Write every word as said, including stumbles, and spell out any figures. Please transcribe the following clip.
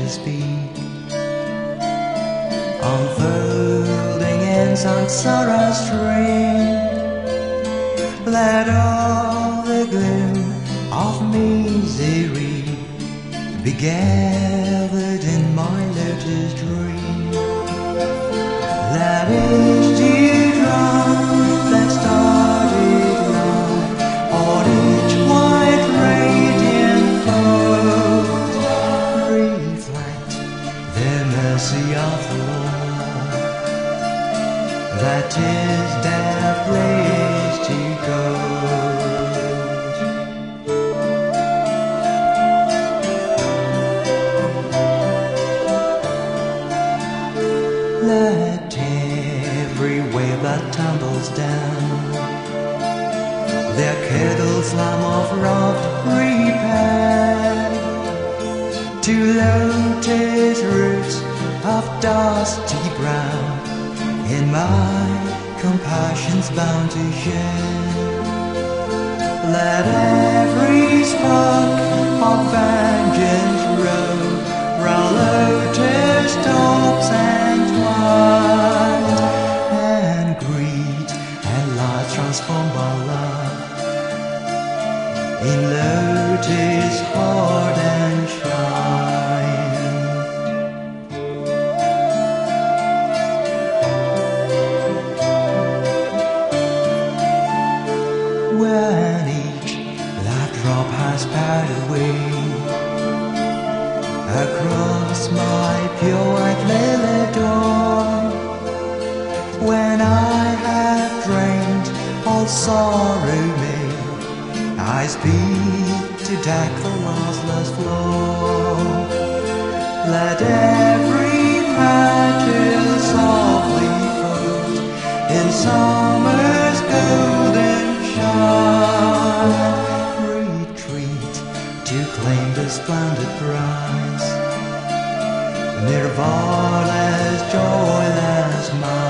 speak, unfolding in samsara stream. Let all the gloom of misery be gathered in my lotus dream. Let each teardrop that started life on each white radiant fold reflect the mercy of the Lord, that is their place to go. Let every wave that tumbles down their kettle slam of wrought repair to lotus roots of dusty brown, in my compassion's bound to share. Let every spark of vengeance roll round lotus tops and twine, and greed and light transformed by love in lotus heart and shine. When each light drop has passed away across my pure white lily door, when I have drained all sorrow may, I speak to deck the lossless floor. Let every petal softly fold in summer's golden shine, retreat to claim the splendid prize, Nirvana's joyless mind.